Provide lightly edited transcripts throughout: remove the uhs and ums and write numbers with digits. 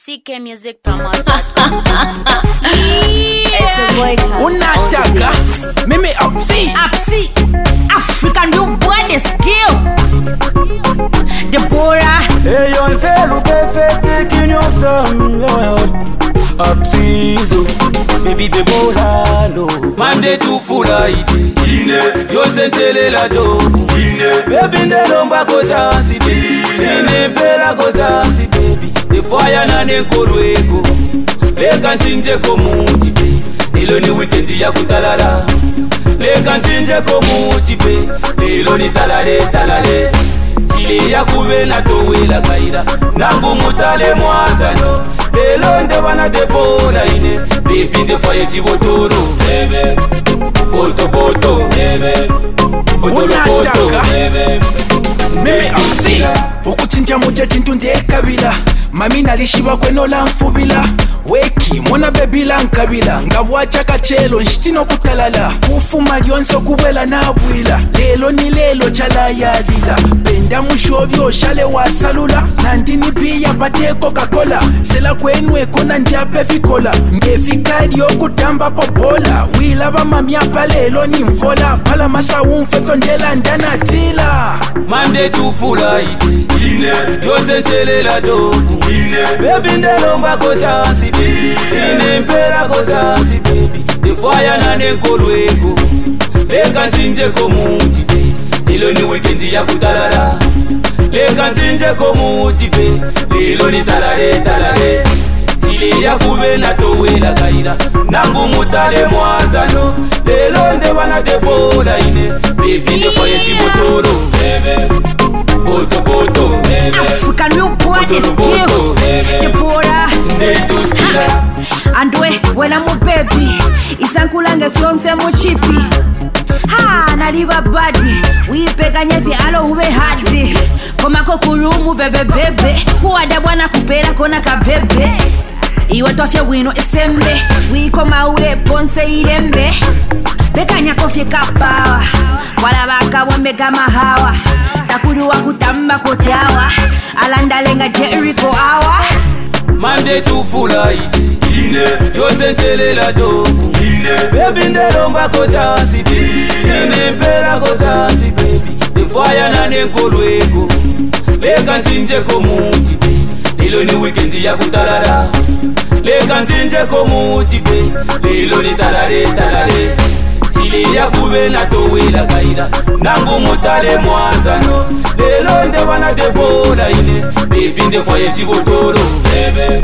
ckmusicpromos.com. It's a boy Unataka mimi Apsi African new boy the skill Deborah Hey on selu perfect king of some Apsizo baby Deborah no Monday to Friday ine yosensele la jobu ine baby ndelomba ko chance baby ine pela ko chance baby the fire na nenkolweko leka ntinje ko muti baby lelo ni weekend ya kutalala leka ntinje ko muti baby lelo ni talale Sile ya kube na towela kaida Nangu mutale mwazano Lelo nde wana Deborah ine Baby nde faye chibotoro Bebe Boto Bebe Botolo Bebe mimi Apsi ukuchinja moja chintu ndiye kabila mami nalishiba kwenola mfubila weki mwana bebila nkabila ngabwacha kachelo nshitino kutalala ufuma lyonse kubwela nabwila lelo ni lelo chala yalila penda mushobyo shale wasalula nandini pia pate Coca-Cola sela kwenu ekona ndiape fikola ngefikali okutamba popola wila bamamya palelo ni mfola pala masa umfefo ndela ndanatila Monday to Friday ine yosensele la jobu ine baby ndelomba ko chance baby ine mpela ko chance baby the fire na nenkolweko leka ntinje ko muti baby lelo ni weekend ya kutalala leka ntinje ko muti baby lelo ni talale Sile ya kube na towela kaida Nangu mutale mwazano lelo nde wana Deborah ine baby nde faye chibotoro Bebe Boto Bebe African new boy the skill Deborah Nde tuskila Andwe wena mu baby Isankulange fyonse mu chipi Ha naliba badi Wipeganye fi alo ube hadi Komako kurumu bebe Kuwada bwana kupela kona kabebe Iwe tofya wino esembe Wiko maure ponse irembe Bekanya kofye kapawa Wala baka wambe kama hawa Takuru wa kutamba kotawa Alandalenga Jericho awa Monday to Friday ine yosensele la jobu ine baby ndelomba ko chance baby ine mpela ko chance baby the fire na nenkolweko leka ntinje ko muti baby lelo ni weekend ya kutalala leka ntinje ko muti baby lelo ni talale Sile ya kube na towela kaida Nangu mutale mwazano lelo nde wana Deborah ine baby nde faye chibotoro Bebe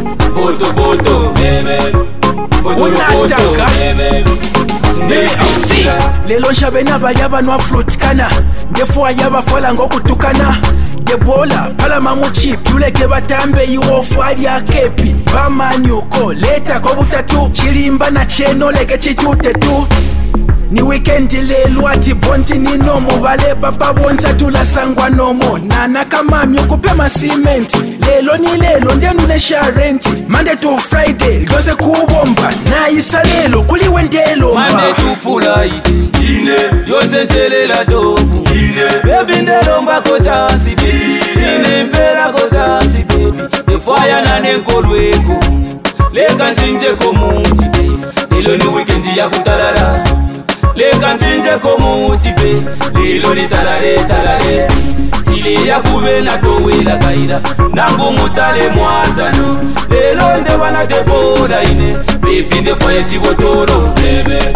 Boto Bebe Unataka Bebe mimi Apsi lelo nshabe nabalya nwa flotkana ndefuwa yabafola ngokutukana Deborah pala mamuchipi uleke batambe iwofu alya kepi bamanyuko leta ko butatu chilimba na cheno leke chitutetu ni weekend lelo ati bonti ni nomo vale baba bonza tulasangwa nomo nana kama myokupema cement lelo ni lelo ndenu nesha rent Monday to Friday lyose kubomba na isa lelo kuliwe ndelo Monday to Friday ine yosensele la jobu ine baby ndelomba ko chance baby ine mpela ko chance baby the fire na nenkolweko leka ntinje ko muti baby lelo ni weekend ya kutalala leka ntinje ko muti baby lelo ni talale Sile ya kube na towela kaida Nangu mutale mwazano lelo nde wana Deborah ine baby nde faye chibotoro Bebe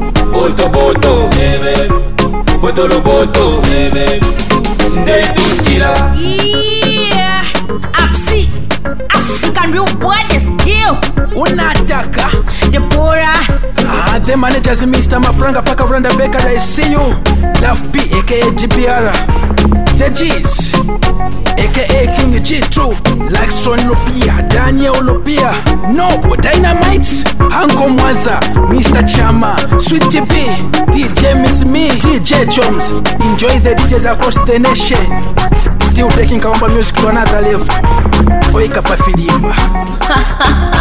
Boto Bebe Botolo Bebe Nde tuskila Yeah Apsi African real boy the skill Unataka Deborah the managers Mr. Mapranga Paka Randa Baker I see you Love P aka GPR The G's aka King G2 like Son Lopia Daniel Lopia Nobo Dynamite Hanko Mwaza Mr. Chama Sweet TP DJ Miss Me DJ Choms enjoy the DJs across the nation still taking Kawamba music to another level Oika pa filimba